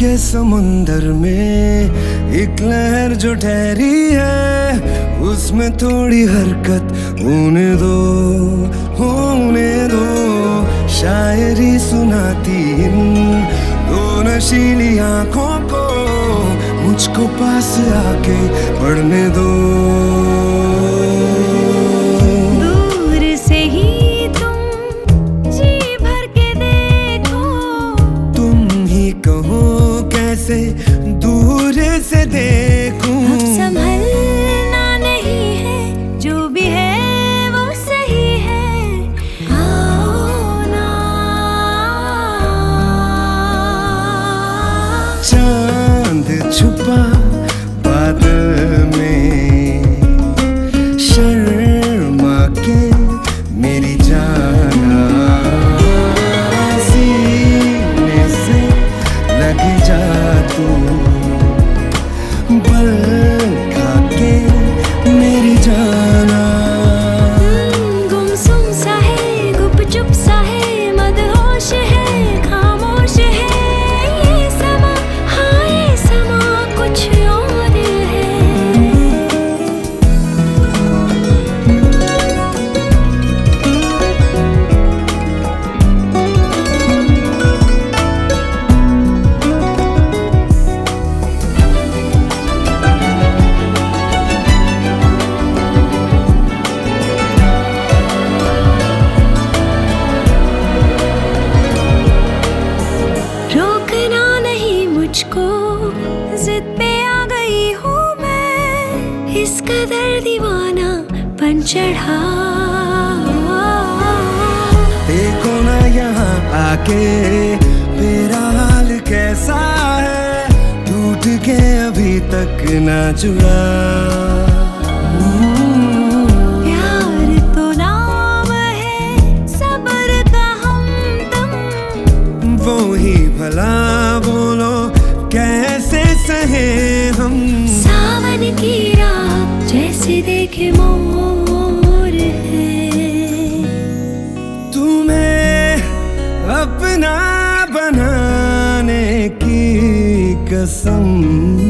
के समुंदर में एक लहर जो ठहरी है, उसमें थोड़ी हरकत होने दो। शायरी सुनाती इन दो नशीली आंखों को मुझको पास आके पढ़ने दो। दूर से ही तुम जी भर के देखो, तुम ही कहो कैसे दूर से देखूं। अब संभलना नहीं है, जो भी है वो सही है। आओ ना। चांद छुपा बादल में, शर्मा के मेरी जाना, सीने से लग जा तू, बल खा के मेरी जाना। गुमसुम सा है, गुपचुप सा है, मदहोश है, खामोश है ये समा। हाँ ये समा कुछ और है। रोकना नहीं मुझको, जिद पे आ गई हूँ मैं, इस कदर दीवाना बन चढ़ा। देखो ना यहाँ आके मेरा हाल कैसा है, टूट के अभी तक ना जुड़ा। प्यार तो नाम है सब्र का हमदम, वो ही भला बोलो कैसे सहे हम। सावन की रात जैसे देखे मोर है। तुम्हें अपना बनाने की कसम।